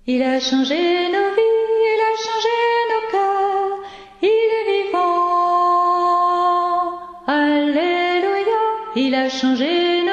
Il a changé nos vies, il a changé nos cœurs, il est vivant. Alléluia, il a changé